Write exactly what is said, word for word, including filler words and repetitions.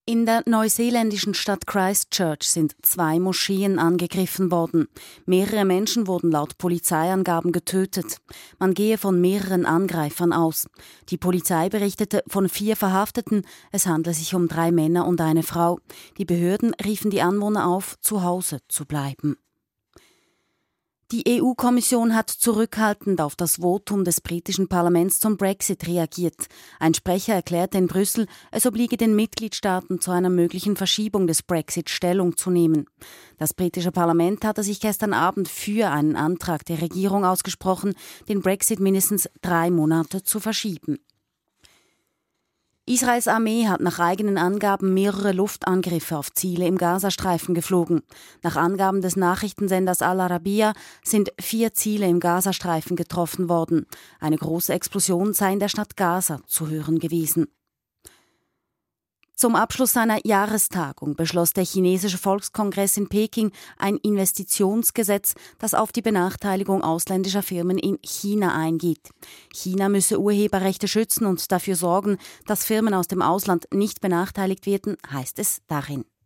In der neuseeländischen Stadt Christchurch sind zwei Moscheen angegriffen worden. Mehrere Menschen wurden laut Polizeiangaben getötet. Man gehe von mehreren Angreifern aus. Die Polizei berichtete von vier Verhafteten. Es handle sich um drei Männer und eine Frau. Die Behörden riefen die Anwohner auf, zu Hause zu bleiben. Die E U-Kommission hat zurückhaltend auf das Votum des britischen Parlaments zum Brexit reagiert. Ein Sprecher erklärte in Brüssel, es obliege den Mitgliedstaaten zu einer möglichen Verschiebung des Brexit Stellung zu nehmen. Das britische Parlament hatte sich gestern Abend für einen Antrag der Regierung ausgesprochen, den Brexit mindestens drei Monate zu verschieben. Israels Armee hat nach eigenen Angaben mehrere Luftangriffe auf Ziele im Gazastreifen geflogen. Nach Angaben des Nachrichtensenders Al Arabiya sind vier Ziele im Gazastreifen getroffen worden. Eine große Explosion sei in der Stadt Gaza zu hören gewesen. Zum Abschluss seiner Jahrestagung beschloss der chinesische Volkskongress in Peking ein Investitionsgesetz, das auf die Benachteiligung ausländischer Firmen in China eingeht. China müsse Urheberrechte schützen und dafür sorgen, dass Firmen aus dem Ausland nicht benachteiligt werden, heißt es darin.